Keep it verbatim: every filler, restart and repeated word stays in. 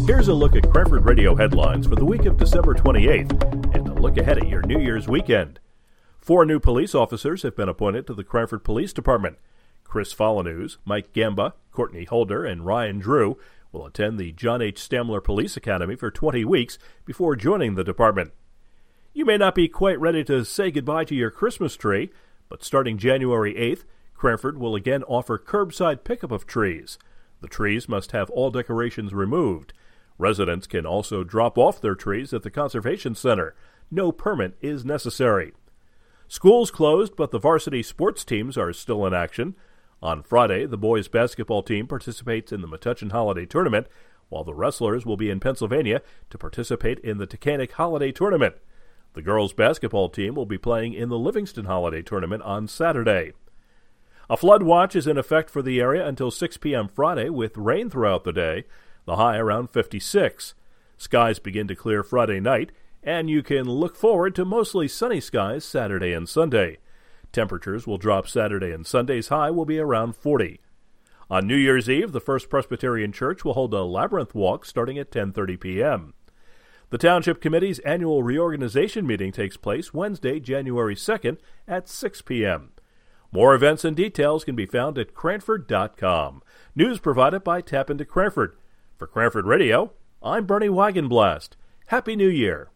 Here's a look at Cranford Radio headlines for the week of December twenty-eighth and a look ahead at your New Year's weekend. Four new police officers have been appointed to the Cranford Police Department. Chris Follinews, Mike Gamba, Courtney Holder, and Ryan Drew will attend the John H. Stamler Police Academy for twenty weeks before joining the department. You may not be quite ready to say goodbye to your Christmas tree, but starting January eighth, Cranford will again offer curbside pickup of trees. The trees must have all decorations removed. Residents can also drop off their trees at the Conservation Center. No permit is necessary. Schools closed, but the varsity sports teams are still in action. On Friday, the boys' basketball team participates in the Metuchen Holiday Tournament, while the wrestlers will be in Pennsylvania to participate in the Tacanic Holiday Tournament. The girls' basketball team will be playing in the Livingston Holiday Tournament on Saturday. A flood watch is in effect for the area until six p.m. Friday, with rain throughout the day, the high around fifty-six. Skies begin to clear Friday night, and you can look forward to mostly sunny skies Saturday and Sunday. Temperatures will drop Saturday, and Sunday's high will be around forty. On New Year's Eve, the First Presbyterian Church will hold a labyrinth walk starting at ten thirty p.m. The Township Committee's annual reorganization meeting takes place Wednesday, January second at six p.m. More events and details can be found at cranford dot com. News provided by Tap into Cranford. For Cranford Radio, I'm Bernie Wagenblast. Happy New Year.